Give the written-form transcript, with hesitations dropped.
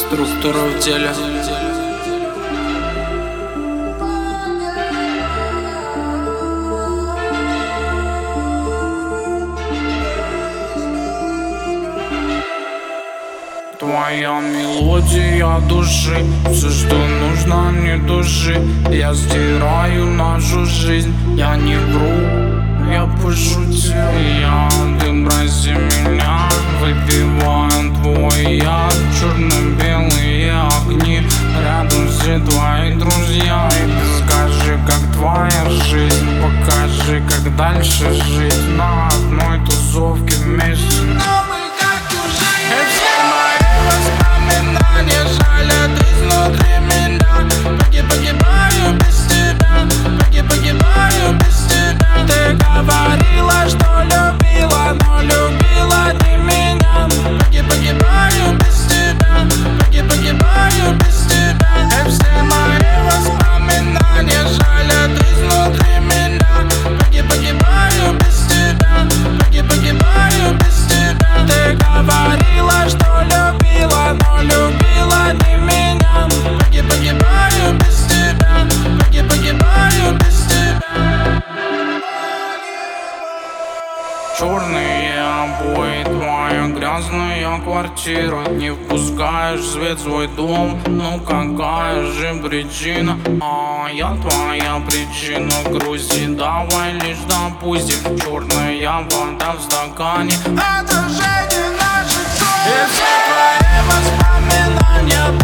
Структура в теле. Твоя мелодия души, все, что нужно, не души. Я стираю нашу жизнь, я не вру, я пошутил. Ты броси меня, выпиваю твой яд. Черно-белые огни, рядом все твои друзья. И ты скажи, как твоя жизнь, покажи, как дальше жить. На одной тусовке вместе. Воспоминания жалят изнутри меня. Погибаю без тебя, погибаю без тебя. Ты говорила, что любила, но любила не меня. Погибаю без тебя, погибаю без тебя. И все мои воспоминания жалят изнутри меня. Погибаю без тебя, погибаю без тебя. Ты говорила, что любила, но любила не меня. Погибаю без тебя, погибаю без тебя. Черные обои, твоя грязная квартира. Не впускаешь свет в свой дом, ну какая же причина? Я твоя причина грусти, давай лишь допустим. Черная вода в стакане, это же не наши кровь. И все твои воспоминания